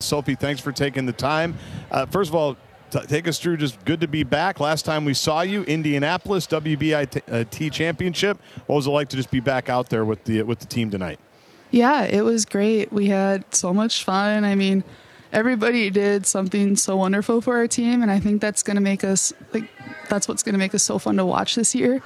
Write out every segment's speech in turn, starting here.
Sophie, thanks for taking the time. First of all, take us through just good to be back. Last time we saw you, Indianapolis, WBIT Championship. What was it like to just be back out there with the team tonight? Yeah, it was great. We had so much fun. I mean, everybody did something so wonderful for our team, and I think that's going to make us that's what's going to make us so fun to watch this year.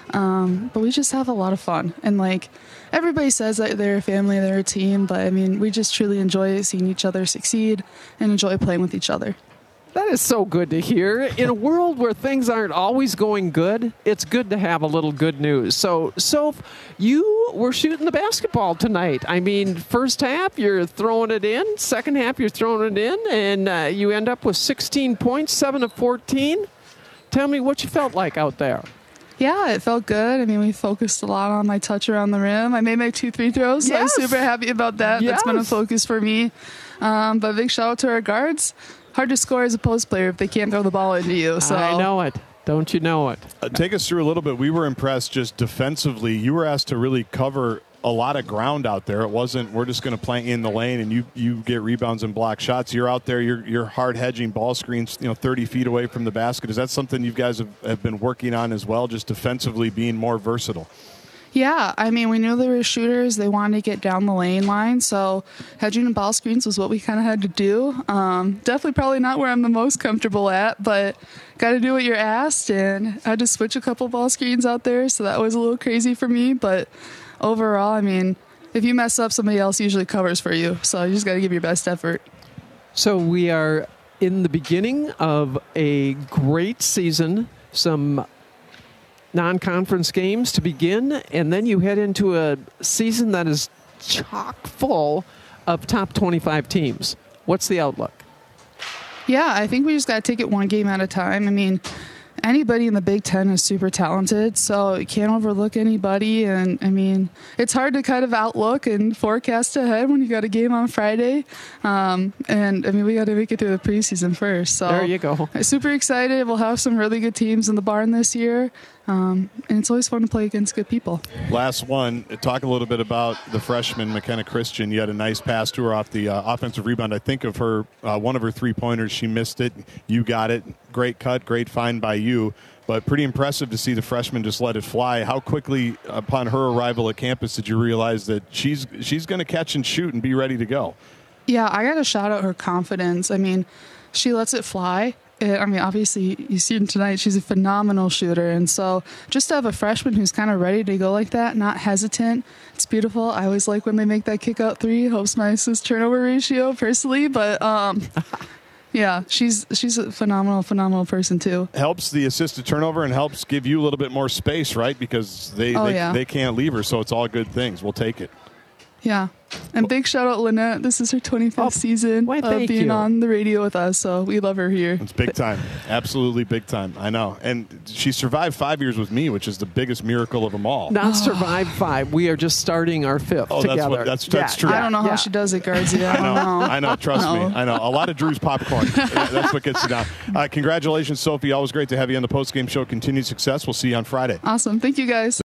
But we just have a lot of fun, and everybody says that they're a family, they're a team, but I mean, we just truly enjoy seeing each other succeed and enjoy playing with each other. That is so good to hear. In a world where things aren't always going good, it's good to have a little good news. So, Soph, you were shooting the basketball tonight. I mean, first half, you're throwing it in. Second half, you're throwing it in. And you end up with 16 points, 7 of 14. Tell me what you felt like out there. Yeah, it felt good. I mean, we focused a lot on my touch around the rim. I made my 2 free throws, so Yes. I'm super happy about that. Yes. That's been a focus for me. But big shout out to our guards. Hard to score as a post player if they can't throw the ball into you. So I know it. Don't you know it? Take us through a little bit. We were impressed just defensively. You were asked to really cover a lot of ground out there. It wasn't we're just going to play in the lane and you get rebounds and block shots. You're out there. You're hard hedging ball screens 30 feet away from the basket. Is that something you guys have been working on as well, just defensively being more versatile? Yeah, I mean, we knew they were shooters. They wanted to get down the lane line, so hedging and ball screens was what we kind of had to do. Definitely probably not where I'm the most comfortable at, but got to do what you're asked, and I had to switch a couple ball screens out there, so that was a little crazy for me. But overall, I mean, if you mess up, somebody else usually covers for you, so you just got to give your best effort. So we are in the beginning of a great season, some non-conference games to begin, and then you head into a season that is chock full of top 25 teams. What's the outlook? Yeah, I think we just got to take it one game at a time. I mean, anybody in the Big Ten is super talented, so you can't overlook anybody. And, I mean, it's hard to kind of outlook and forecast ahead when you got a game on Friday. And, I mean, we got to make it through the preseason first. So There you go. I'm super excited. We'll have some really good teams in the barn this year. And it's always fun to play against good people. Last one, talk a little bit about the freshman, McKenna Christian. You had a nice pass to her off the offensive rebound. I think of her, one of her three-pointers, she missed it. You got it. Great cut, great find by you. But pretty impressive to see the freshman just let it fly. How quickly, upon her arrival at campus, did you realize that she's going to catch and shoot and be ready to go? Yeah, I got to shout out her confidence. I mean, she lets it fly. I mean, obviously, you see her tonight. She's a phenomenal shooter. And so just to have a freshman who's kind of ready to go like that, not hesitant, it's beautiful. I always like when they make that kick-out three. Helps my assist turnover ratio personally. But, yeah, she's a phenomenal person, too. Helps the assisted turnover and helps give you a little bit more space, right? Because they can't leave her, so it's all good things. We'll take it. Yeah. And big shout out Lynette. This is her 25th season of being on the radio with us, so we love her here. It's big time. Absolutely big time. I know. And she survived 5 years with me, which is the biggest miracle of them all. Not survived 5. We are just starting our 5th together. That's true. I don't know how she does it, Garcia. I know. Trust me. I know. A lot of Drew's popcorn. That's what gets you down. Congratulations, Sophie. Always great to have you on the postgame show. Continued success. We'll see you on Friday. Awesome. Thank you, guys.